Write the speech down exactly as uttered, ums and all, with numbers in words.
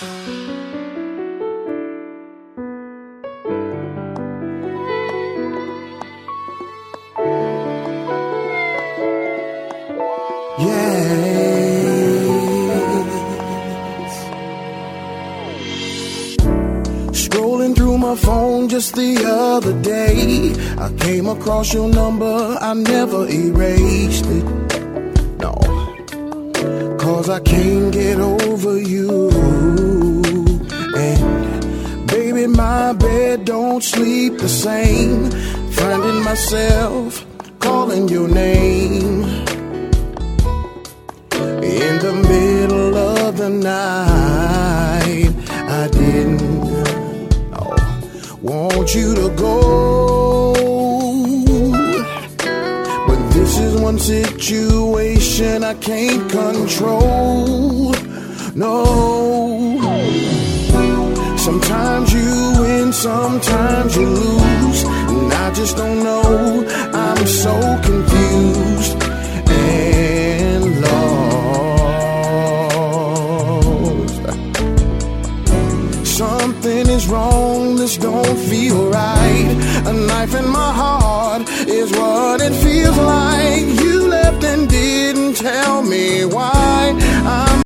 Scrolling through my phone just the other day, I came across your number, I never erased it. No, cause I can't get over you. And baby, my bed don't sleep the same, finding myself calling your name in the middle of the night. I didn't oh, want you to go, but this is one situation I can't control. No, sometimes you win, sometimes you lose, and I just don't know. I'm so confused and lost. Something is wrong, this don't feel right. A knife in my heart is what it feels like. You left and didn't tell me why. I